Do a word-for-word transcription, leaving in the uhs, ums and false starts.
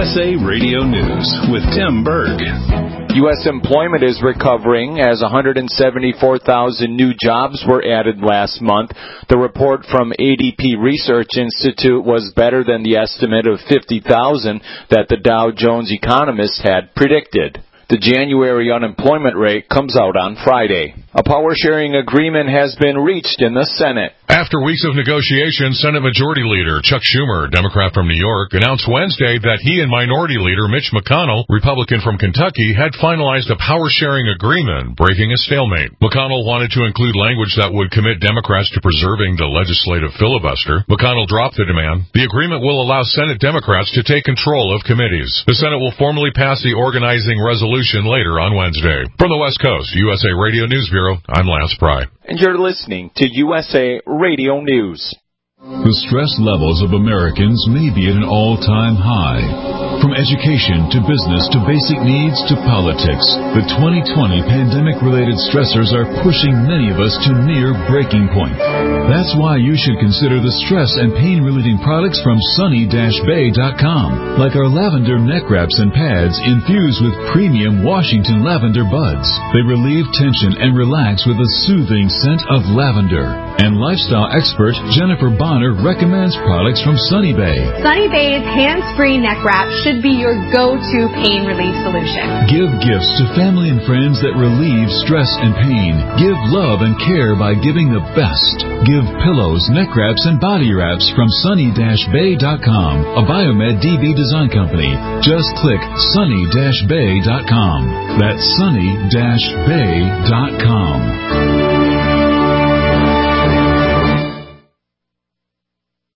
S A Radio News with Tim Berg. U S employment is recovering as one hundred seventy-four thousand new jobs were added last month. The report from A D P Research Institute was better than the estimate of fifty thousand that the Dow Jones economists had predicted. The January unemployment rate comes out on Friday. A power-sharing agreement has been reached in the Senate. After weeks of negotiations, Senate Majority Leader Chuck Schumer, Democrat from New York, announced Wednesday that he and Minority Leader Mitch McConnell, Republican from Kentucky, had finalized a power-sharing agreement, breaking a stalemate. McConnell wanted to include language that would commit Democrats to preserving the legislative filibuster. McConnell dropped the demand. The agreement will allow Senate Democrats to take control of committees. The Senate will formally pass the organizing resolution later on Wednesday. From the West Coast, U S A Radio News Bureau, I'm Lance Pry. And you're listening to U S A Radio News. The stress levels of Americans may be at an all-time high. From education to business to basic needs to politics, the twenty twenty pandemic-related stressors are pushing many of us to near breaking point. That's why you should consider the stress and pain-relieving products from sunny dash bay dot com, like our lavender neck wraps and pads infused with premium Washington lavender buds. They relieve tension and relax with a soothing scent of lavender. And lifestyle expert Jennifer Bonner recommends products from Sunny Bay. Sunny Bay's hands-free neck wrap should be your go-to pain relief solution. Give gifts to family and friends that relieve stress and pain. Give love and care by giving the best. Give pillows, neck wraps, and body wraps from sunny dash bay dot com, a Biomed D B design company. Just click sunny dash bay dot com. That's sunny dash bay dot com.